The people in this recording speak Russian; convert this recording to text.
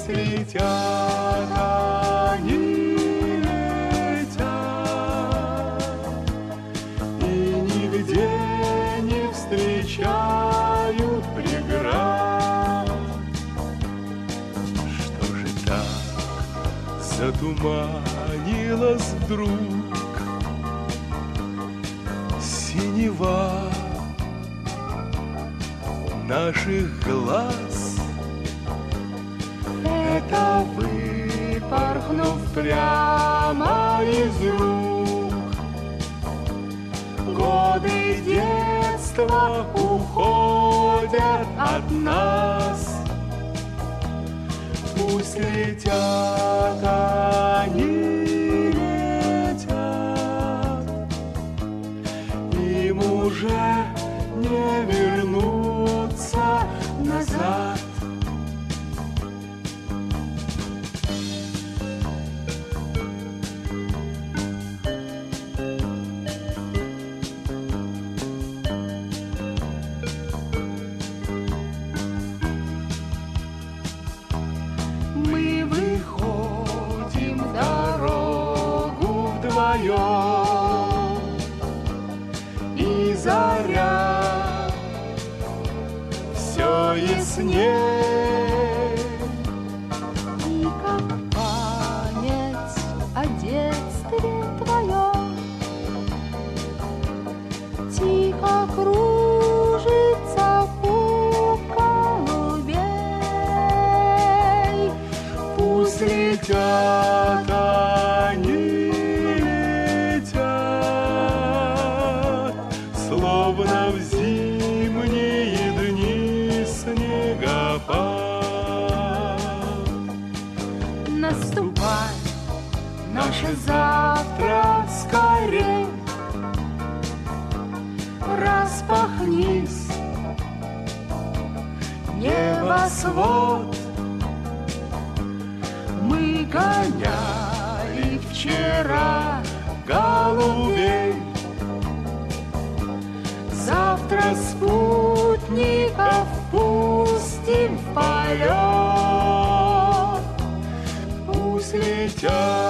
Пусть летят они, летят, и нигде не встречают преград. Что же так затуманилась вдруг синева наших глаз? Это выпорхнув прямо из рук, годы детства уходят от нас. Пусть летят они, летят, им уже не вернуться назад. И заря все ясней, и как память о детстве твоем тихо кружится пух голубей. Пусть летят они, словно в зимние дни снегопад. Наступай, наше завтра скорей, распахнись, небосвод. Мы гоняли вчера голубей, завтра спутников пустим в полет. Пусть летят